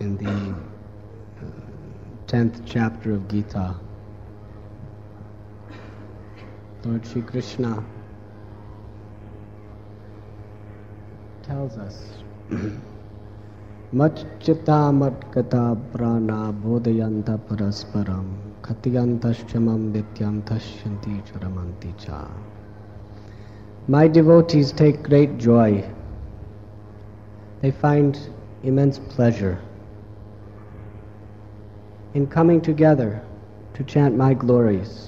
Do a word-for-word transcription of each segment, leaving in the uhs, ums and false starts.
in the uh, tenth chapter of Gita. Lord Shri Krishna tells us, Mat chitta mat kata prana bodhayanta parasparam khatyantaschamam vityam tashyanti charamanti cha. My devotees take great joy. They find immense pleasure in coming together to chant my glories.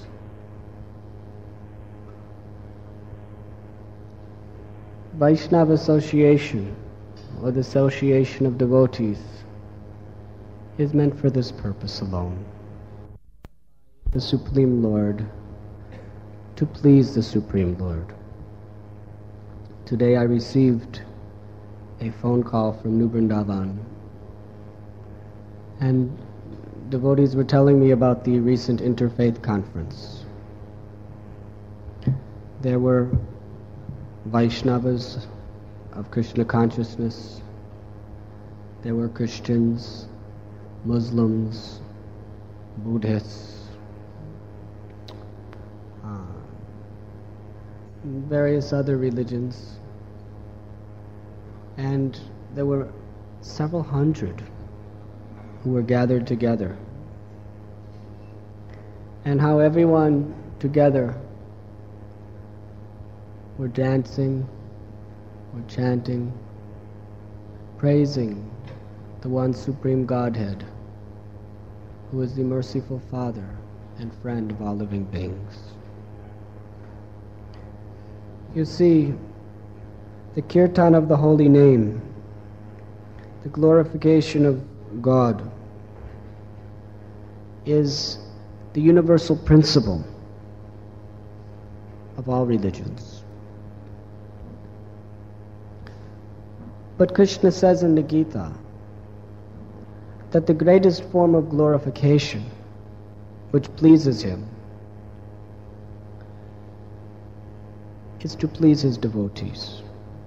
Vaishnava association, or the association of devotees, is meant for this purpose alone. The Supreme Lord, to please the Supreme Lord. Today I received a phone call from New Vrindavan, and devotees were telling me about the recent Interfaith Conference. There were Vaishnavas of Krishna consciousness, there were Christians, Muslims, Buddhists, uh, various other religions, and there were several hundred who were gathered together. And how everyone together were dancing, were chanting, praising the one Supreme Godhead, who is the merciful Father and friend of all living beings. You see, the kirtan of the holy name, the glorification of God, is the universal principle of all religions. But Krishna says in the Gita that the greatest form of glorification which pleases him is to please his devotees.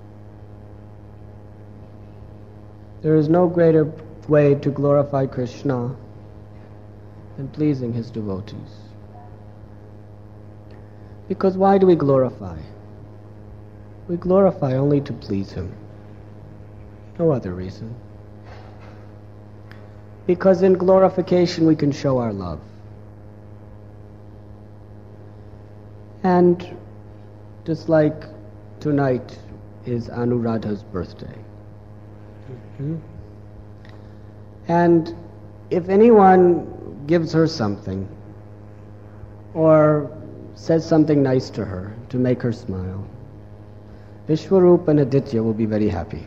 There is no greater way to glorify Krishna than pleasing his devotees. Because why do we glorify? We glorify only to please him. No other reason. Because in glorification we can show our love. And just like tonight is Anuradha's birthday. Mm-hmm. And if anyone gives her something or says something nice to her to make her smile, Vishwarup and Aditya will be very happy.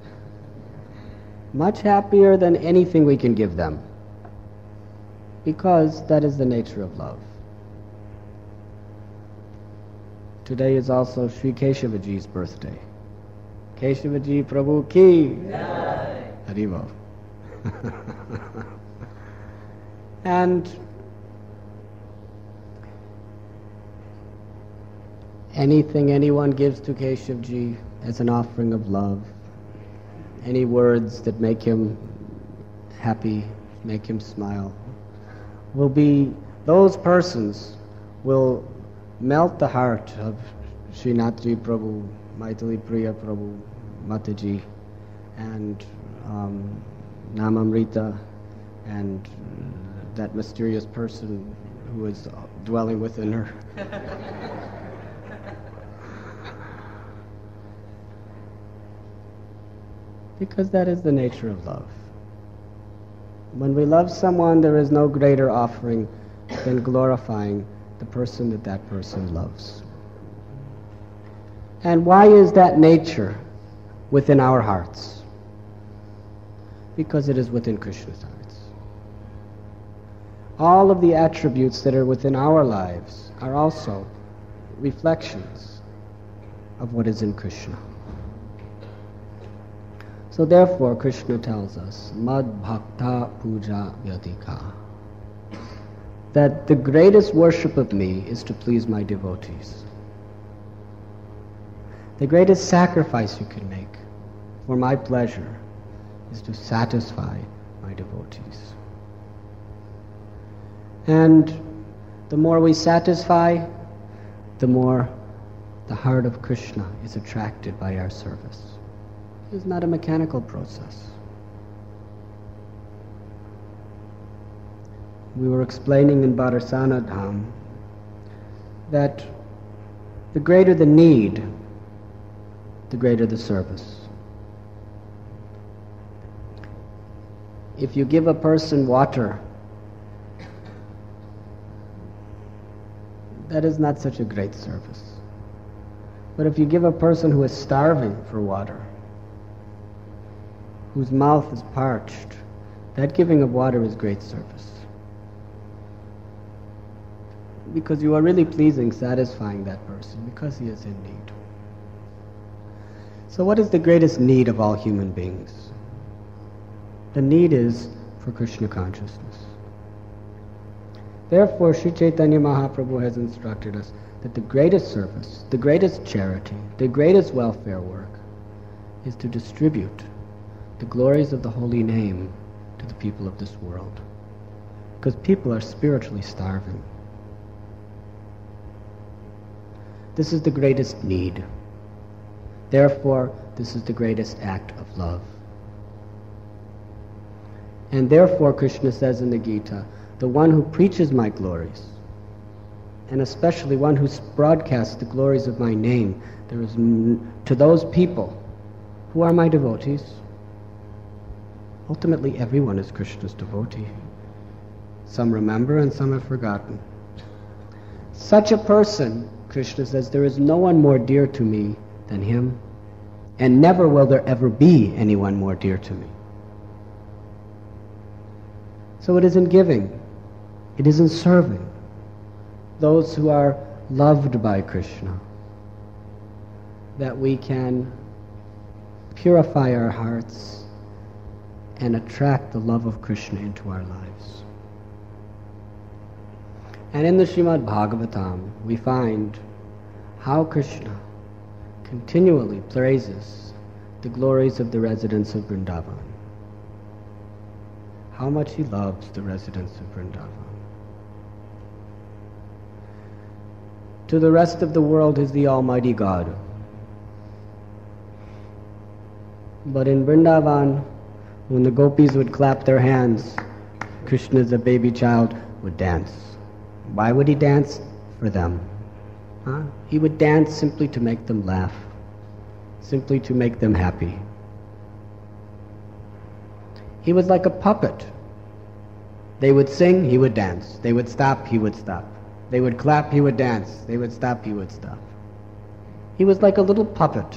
Much happier than anything we can give them, because that is the nature of love. Today is also Sri Keshavaji's birthday. Keshavaji Prabhu Ki Jai. Haribo. And anything anyone gives to Keshavji as an offering of love, any words that make him happy, make him smile, will be, those persons will melt the heart of Srinathji Prabhu, Maitali Priya Prabhu, Mataji, and um, Namamrita, and that mysterious person who is dwelling within her. Because that is the nature of love. When we love someone, there is no greater offering than glorifying the person that that person loves. And why is that nature within our hearts? Because it is within Krishna's hearts. All of the attributes that are within our lives are also reflections of what is in Krishna. So therefore, Krishna tells us, Mad Bhakta Puja Vyadika, that the greatest worship of me is to please my devotees. The greatest sacrifice you can make for my pleasure is to satisfy my my devotees. And the more we satisfy, the more the heart of Krishna is attracted by our service. It is not a mechanical process. We were explaining in Bharsana Dham that the greater the need, the greater the service. If you give a person water, that is not such a great service. But if you give a person who is starving for water, whose mouth is parched, that giving of water is great service. Because you are really pleasing, satisfying that person, because he is in need. So what is the greatest need of all human beings? The need is for Krishna consciousness. Therefore, Sri Chaitanya Mahaprabhu has instructed us that the greatest service, the greatest charity, the greatest welfare work is to distribute the glories of the holy name to the people of this world. Because people are spiritually starving. This is the greatest need. Therefore, this is the greatest act of love. And therefore, Krishna says in the Gita, the one who preaches my glories, and especially one who broadcasts the glories of my name, there is n- to those people who are my devotees. Ultimately, everyone is Krishna's devotee. Some remember and some have forgotten. Such a person, Krishna says, there is no one more dear to me than him, and never will there ever be anyone more dear to me. So it is in giving, it is in serving those who are loved by Krishna that we can purify our hearts and attract the love of Krishna into our lives. And in the Srimad Bhagavatam, we find how Krishna continually praises the glories of the residents of Vrindavan. How much he loves the residents of Vrindavan. To the rest of the world is the Almighty God. But in Vrindavan, when the gopis would clap their hands, Krishna as a baby child would dance. Why would he dance? For them. Huh? He would dance simply to make them laugh, simply to make them happy. He was like a puppet. They would sing, he would dance. They would stop, he would stop. They would clap, he would dance. They would stop, he would stop. He was like a little puppet.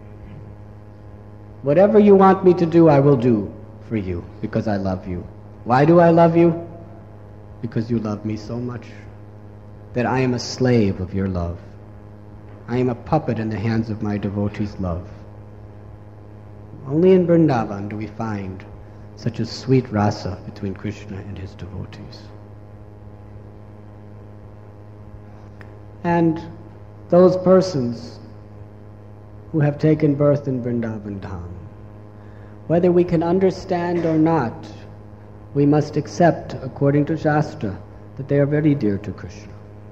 Whatever you want me to do, I will do for you, because I love you. Why do I love you? Because you love me so much that I am a slave of your love. I am a puppet in the hands of my devotees' love. Only in Vrindavan do we find such a sweet rasa between Krishna and his devotees. And those persons who have taken birth in Vrindavan Dham, whether we can understand or not, we must accept, according to Shastra, that they are very dear to Krishna.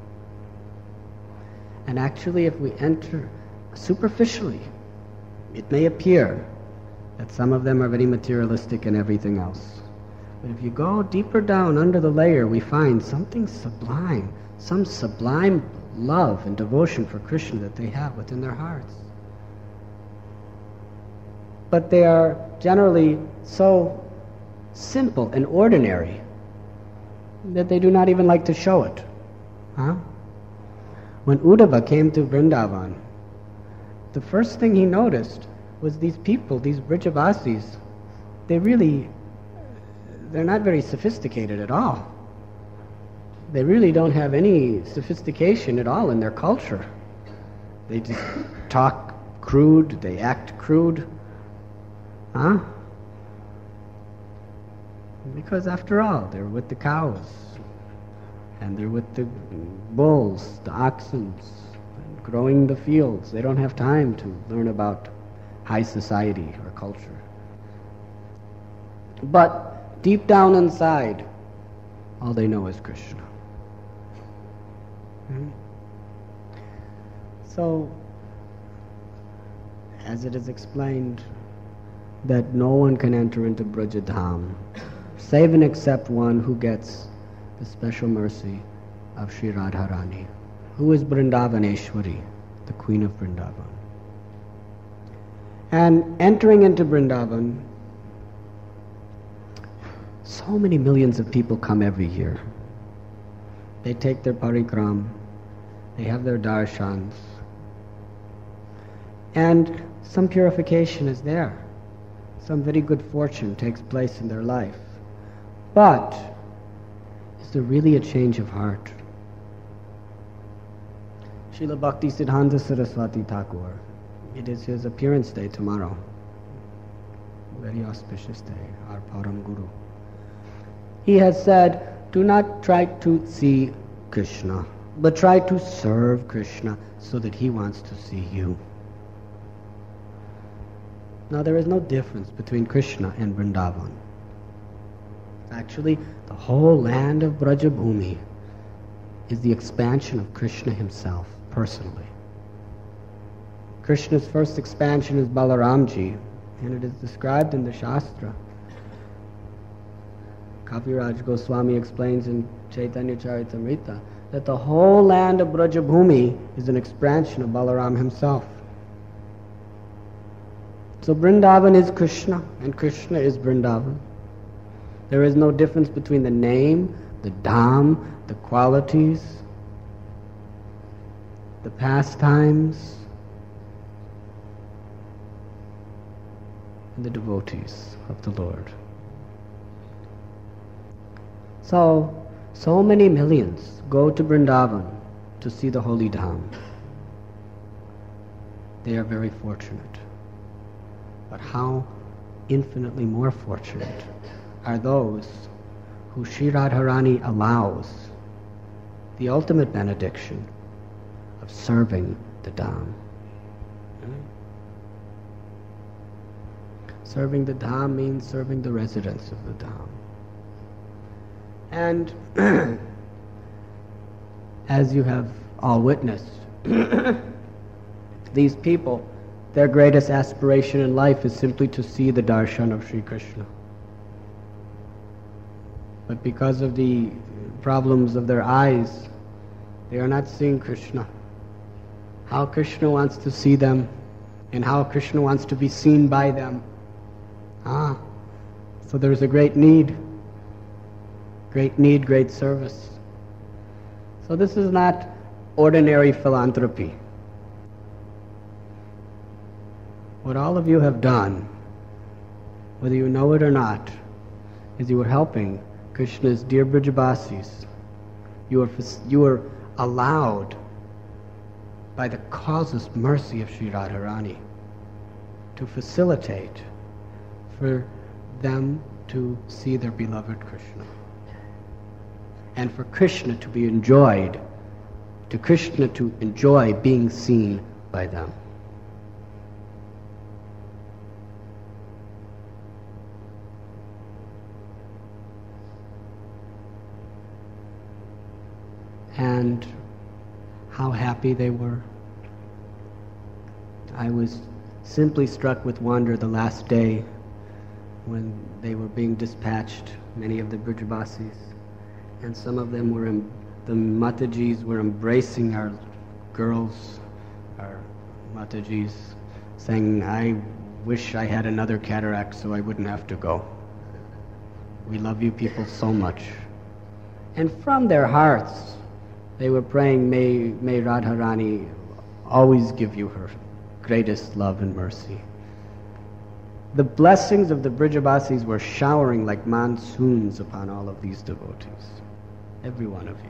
And actually, if we enter superficially, it may appear that some of them are very materialistic and everything else. But if you go deeper down under the layer, we find something sublime, some sublime love and devotion for Krishna that they have within their hearts. But they are generally so simple and ordinary that they do not even like to show it. Huh? When Uddhava came to Vrindavan, the first thing he noticed was these people, these Brijavasis, they really, they're not very sophisticated at all. They really don't have any sophistication at all in their culture. They just talk crude, they act crude. Huh? Because after all, they're with the cows, and they're with the bulls, the oxen, growing the fields. They don't have time to learn about high society or culture. But deep down inside, all they know is Krishna. Hmm? So, as it is explained, that no one can enter into Brajadham, save and except one who gets the special mercy of Sri Radharani, who is Vrindavaneshwari, the Queen of Vrindavan. And entering into Vrindavan, so many millions of people come every year. They take their parikram, they have their darshans, and some purification is there. Some very good fortune takes place in their life. But is there really a change of heart? Srila Bhakti Siddhanta Saraswati Thakur, it is his appearance day tomorrow. Very auspicious day, our Param Guru. He has said, do not try to see Krishna, but try to serve Krishna so that he wants to see you. Now there is no difference between Krishna and Vrindavan. Actually, the whole land of Brajabhumi is the expansion of Krishna himself, personally. Krishna's first expansion is Balaramji, and it is described in the Shastra. Kaviraj Goswami explains in Chaitanya Charitamrita that the whole land of Brajabhumi is an expansion of Balaram himself. So Vrindavan is Krishna, and Krishna is Vrindavan. There is no difference between the name, the dham, the qualities, the pastimes, and the devotees of the Lord. So, so many millions go to Vrindavan to see the holy dham. They are very fortunate. But how infinitely more fortunate are those who Sri Radharani allows the ultimate benediction of serving the Dham. Serving the Dham means serving the residents of the Dham. And as you have all witnessed, these people, their greatest aspiration in life is simply to see the darshan of Sri Krishna. But because of the problems of their eyes, they are not seeing Krishna. How Krishna wants to see them, and how Krishna wants to be seen by them. Ah, so there's a great need. Great need, great service. So this is not ordinary philanthropy. What all of you have done, whether you know it or not, is you are helping Krishna's dear Brijabasis. You are, you are allowed, by the causeless mercy of Sri Radharani, to facilitate for them to see their beloved Krishna. And for Krishna to be enjoyed, to Krishna to enjoy being seen by them. And how happy they were. I was simply struck with wonder the last day when they were being dispatched, many of the Brijabasis, and some of them were, em- the Matajis were embracing our girls, our Matajis, saying, I wish I had another cataract so I wouldn't have to go. We love you people so much. And from their hearts, they were praying, may, may Radharani always give you her greatest love and mercy. The blessings of the Brijabasis were showering like monsoons upon all of these devotees, every one of you.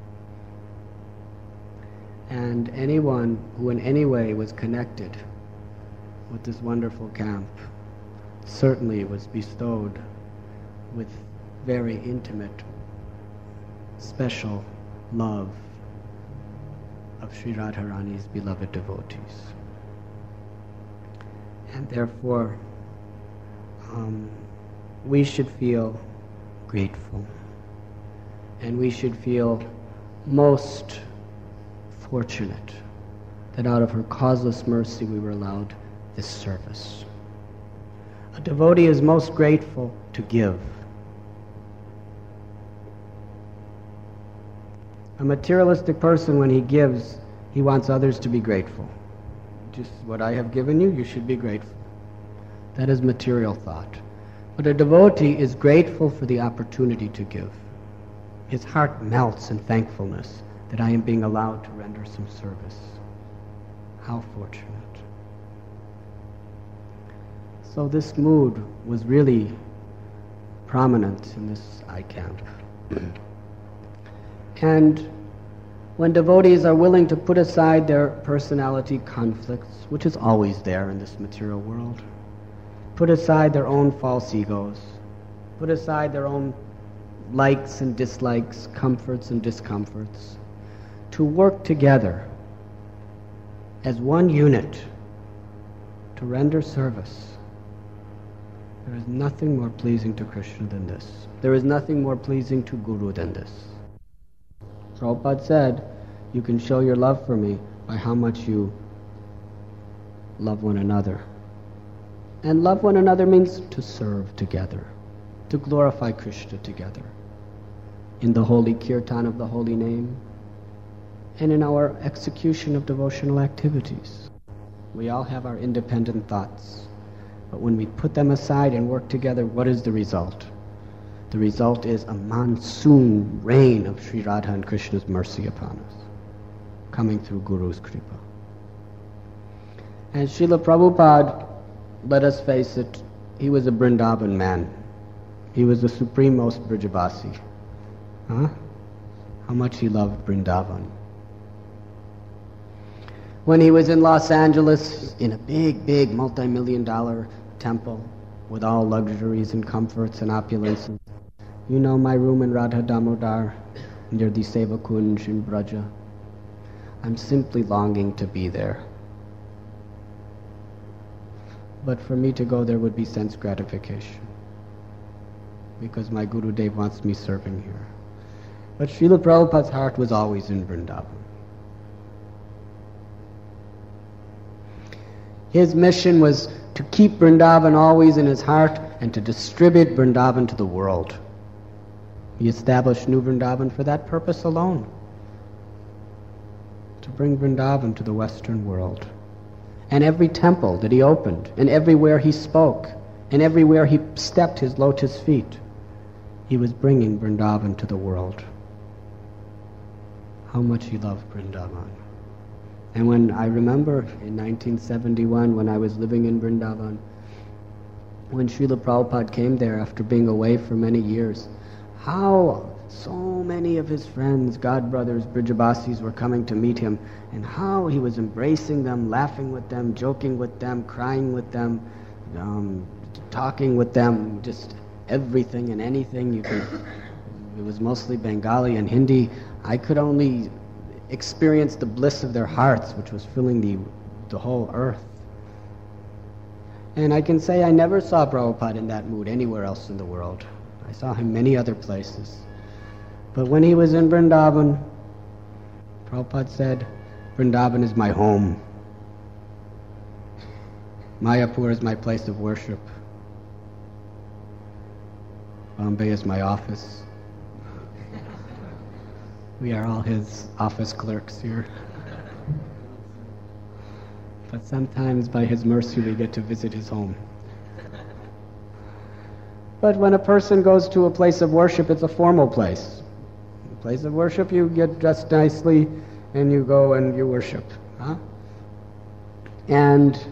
And anyone who in any way was connected with this wonderful camp certainly was bestowed with very intimate, special love of Sri Radharani's beloved devotees. And therefore, um, we should feel grateful. And we should feel most fortunate that out of her causeless mercy we were allowed this service. A devotee is most grateful to give. A materialistic person, when he gives, he wants others to be grateful. Just what I have given you, you should be grateful. That is material thought. But a devotee is grateful for the opportunity to give. His heart melts in thankfulness that I am being allowed to render some service. How fortunate. So this mood was really prominent in this I count. And when devotees are willing to put aside their personality conflicts, which is always there in this material world, put aside their own false egos, put aside their own likes and dislikes, comforts and discomforts, to work together as one unit to render service, there is nothing more pleasing to Krishna than this. There is nothing more pleasing to Guru than this. Prabhupada said, you can show your love for me by how much you love one another. And love one another means to serve together, to glorify Krishna together, in the holy kirtan of the holy name, and in our execution of devotional activities. We all have our independent thoughts, but when we put them aside and work together, what is the result? The result is a monsoon rain of Sri Radha and Krishna's mercy upon us, coming through Guru's kripa. And Srila Prabhupada, let us face it, he was a Vrindavan man. He was the supremost Brijavasi. Huh? How much he loved Vrindavan. When he was in Los Angeles, in a big, big multi-million dollar temple with all luxuries and comforts and opulences, you know my room in Radha Damodar, near the Seva Kunj in Braja. I'm simply longing to be there. But for me to go there would be sense gratification, because my Guru Dev wants me serving here. But Srila Prabhupada's heart was always in Vrindavan. His mission was to keep Vrindavan always in his heart and to distribute Vrindavan to the world. He established New Vrindavan for that purpose alone, to bring Vrindavan to the Western world. And every temple that he opened, and everywhere he spoke, and everywhere he stepped his lotus feet, he was bringing Vrindavan to the world. How much he loved Vrindavan. And when I remember in nineteen seventy-one, when I was living in Vrindavan, when Srila Prabhupada came there after being away for many years, how so many of his friends, God brothers, Brijabasis were coming to meet him, and how he was embracing them, laughing with them, joking with them, crying with them, um, talking with them, just everything and anything you could. It was mostly Bengali and Hindi. I could only experience the bliss of their hearts, which was filling the, the whole earth. And I can say I never saw Prabhupada in that mood anywhere else in the world. I saw him many other places. But when he was in Vrindavan, Prabhupada said, Vrindavan is my home. Mayapur is my place of worship. Bombay is my office. We are all his office clerks here. But sometimes by his mercy we get to visit his home. But when a person goes to a place of worship, it's a formal place. A place of worship, you get dressed nicely and you go and you worship. Huh? And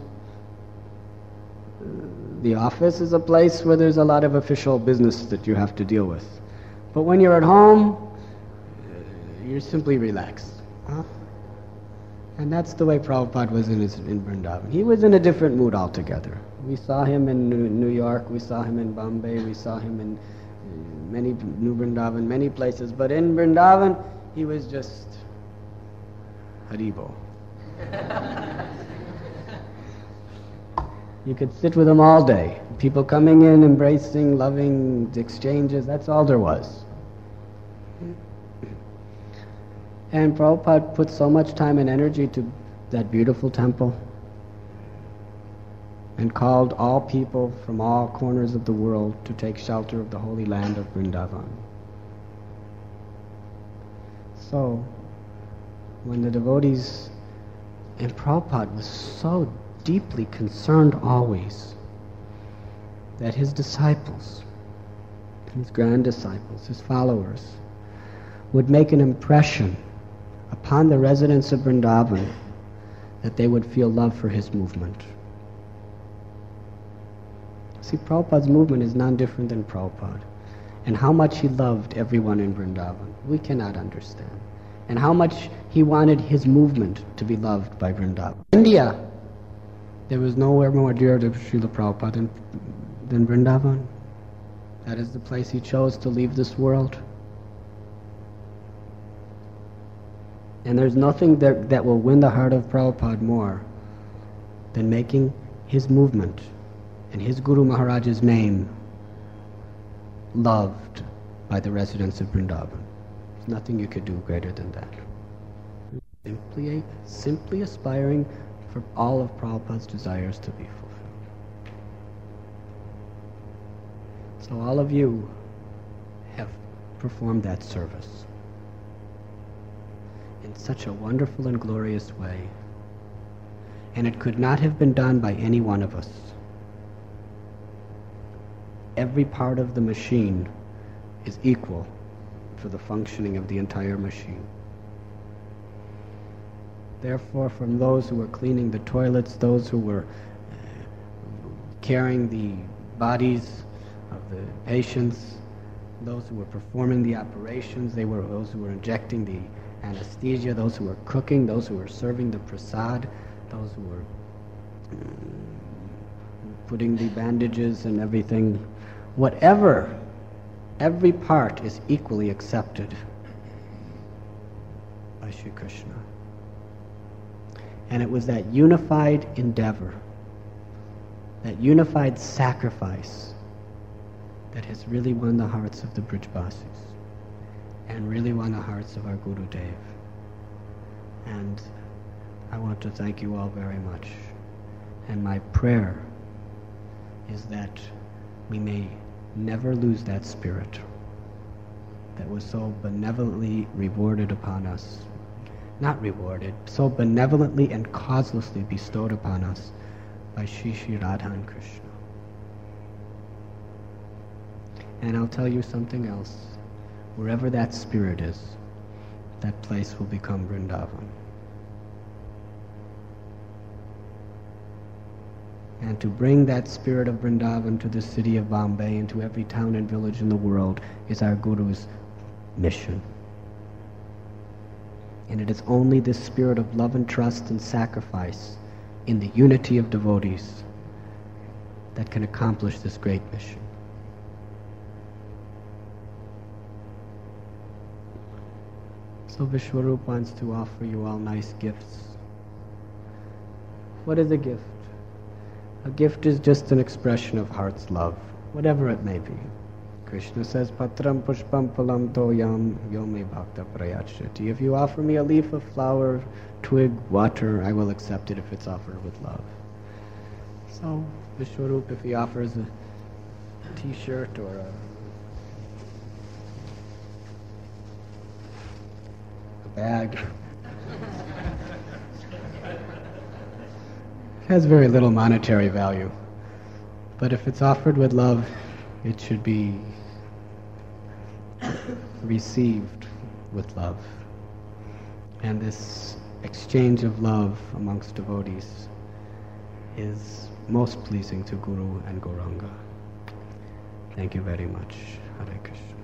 the office is a place where there's a lot of official business that you have to deal with. But when you're at home, you're simply relaxed. Huh? And that's the way Prabhupada was in, his, in Vrindavan. He was in a different mood altogether. We saw him in New York, we saw him in Bombay, we saw him in many, New Vrindavan, many places. But in Vrindavan, he was just Haribo. You could sit with him all day. People coming in, embracing, loving, exchanges, that's all there was. And Prabhupada put so much time and energy to that beautiful temple and called all people from all corners of the world to take shelter of the holy land of Vrindavan. So, when the devotees, and Prabhupada was so deeply concerned always that his disciples, his grand disciples, his followers, would make an impression upon the residents of Vrindavan, that they would feel love for his movement. See, Prabhupada's movement is none different than Prabhupada. And how much he loved everyone in Vrindavan, we cannot understand. And how much he wanted his movement to be loved by Vrindavan. India, there was nowhere more dear to Srila Prabhupada than, than Vrindavan. That is the place he chose to leave this world. And there's nothing that, that will win the heart of Prabhupada more than making his movement and his Guru Maharaj's name loved by the residents of Vrindavan. There's nothing you could do greater than that. Simply, simply aspiring for all of Prabhupada's desires to be fulfilled. So all of you have performed that service in such a wonderful and glorious way. And it could not have been done by any one of us. Every part of the machine is equal for the functioning of the entire machine. Therefore, from those who were cleaning the toilets, those who were carrying the bodies of the patients, those who were performing the operations, they were those who were injecting the anesthesia, those who were cooking, those who were serving the prasad, those who were putting the bandages and everything. Whatever, every part is equally accepted by Shri Krishna. And it was that unified endeavor, that unified sacrifice, that has really won the hearts of the Brijbasis and really won the hearts of our Guru Dev. And I want to thank you all very much. And my prayer is that we may never lose that spirit that was so benevolently rewarded upon us. Not rewarded, so benevolently and causelessly bestowed upon us by Shri Shri Radha and Krishna. And I'll tell you something else. Wherever that spirit is, that place will become Vrindavan. And to bring that spirit of Vrindavan to the city of Bombay and to every town and village in the world is our Guru's mission. And it is only this spirit of love and trust and sacrifice in the unity of devotees that can accomplish this great mission. So Vishwarup wants to offer you all nice gifts. What is a gift? A gift is just an expression of heart's love, whatever it may be. Krishna says, Patram pushpam phalam toyam yome bhakta prayachyati. If you offer me a leaf of flower, twig, water, I will accept it if it's offered with love. So Vishwarup, if he offers a t-shirt or a bag. It has very little monetary value. But if it's offered with love, it should be received with love. And this exchange of love amongst devotees is most pleasing to Guru and Gauranga. Thank you very much. Hare Krishna.